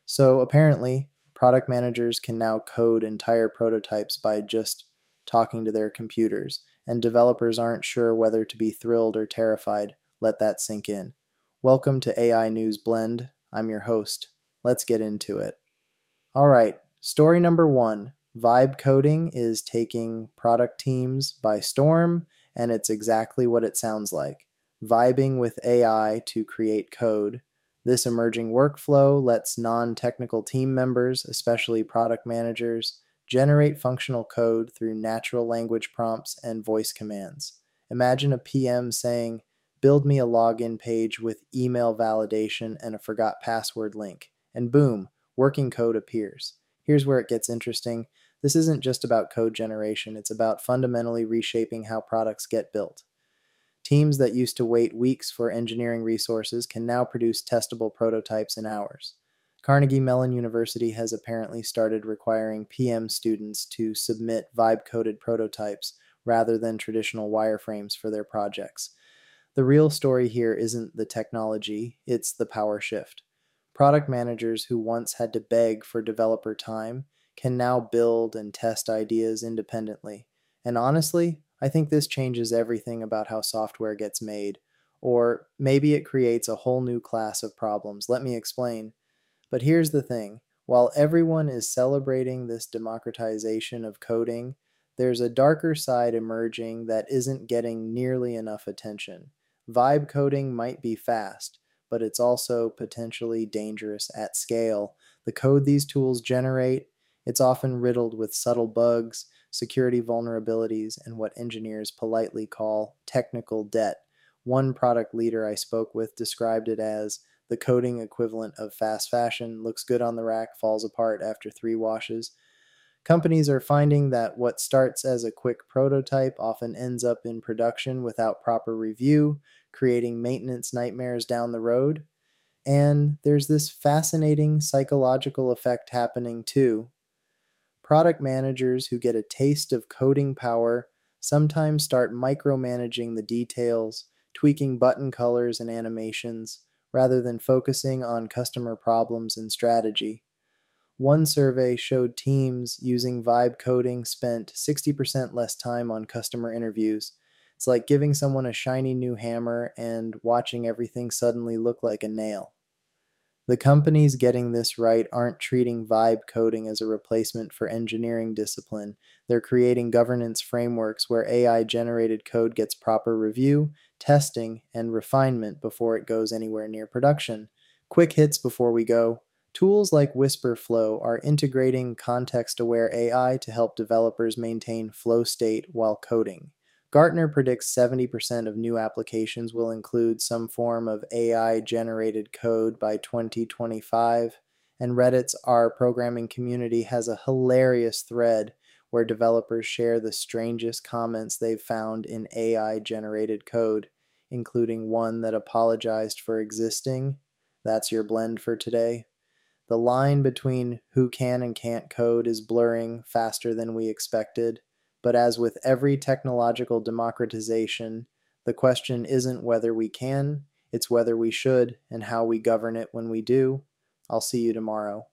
So apparently, product managers can now code entire prototypes by just talking to their computers, and developers aren't sure whether to be thrilled or terrified. Let that sink in. Welcome to AI News Blend. I'm your host. Let's get into it. All right, story number one. Vibe coding is taking product teams by storm, and it's exactly what it sounds like. Vibing with AI to create code. This emerging workflow lets non technical team members, especially product managers, generate functional code through natural language prompts and voice commands. Imagine a PM saying, "Build me a login page with email validation and a forgot password link," and boom, working code appears. Here's where it gets interesting. This isn't just about code generation, it's about fundamentally reshaping how products get built. Teams that used to wait weeks for engineering resources can now produce testable prototypes in hours. Carnegie Mellon University has apparently started requiring PM students to submit vibe coded prototypes rather than traditional wireframes for their projects. The real story here isn't the technology, it's the power shift. Product managers who once had to beg for developer time can now build and test ideas independently. And honestly, I think this changes everything about how software gets made. Or maybe it creates a whole new class of problems. Let me explain. But here's the thing, while everyone is celebrating this democratization of coding, there's a darker side emerging that isn't getting nearly enough attention. Vibe coding might be fast, but it's also potentially dangerous at scale. The code these tools generate, it's often riddled with subtle bugs, security vulnerabilities, and what engineers politely call technical debt. One product leader I spoke with described it as the coding equivalent of fast fashion, looks good on the rack, falls apart after 3 washes. Companies are finding that what starts as a quick prototype often ends up in production without proper review, creating maintenance nightmares down the road. And there's this fascinating psychological effect happening too. Product managers who get a taste of coding power sometimes start micromanaging the details, tweaking button colors and animations, rather than focusing on customer problems and strategy. One survey showed teams using vibe coding spent 60% less time on customer interviews. It's like giving someone a shiny new hammer and watching everything suddenly look like a nail. The companies getting this right aren't treating vibe coding as a replacement for engineering discipline. They're creating governance frameworks where AI generated code gets proper review, testing, and refinement before it goes anywhere near production. Quick hits before we go. Tools like WhisperFlow are integrating context aware AI to help developers maintain flow state while coding. Gartner predicts 70% of new applications will include some form of AI generated code by 2025, and Reddit's R programming community has a hilarious thread where developers share the strangest comments they've found in AI generated code, including one that apologized for existing. That's your blend for today. The line between who can and can't code is blurring faster than we expected. But as with every technological democratization, the question isn't whether we can, it's whether we should and how we govern it when we do. I'll see you tomorrow.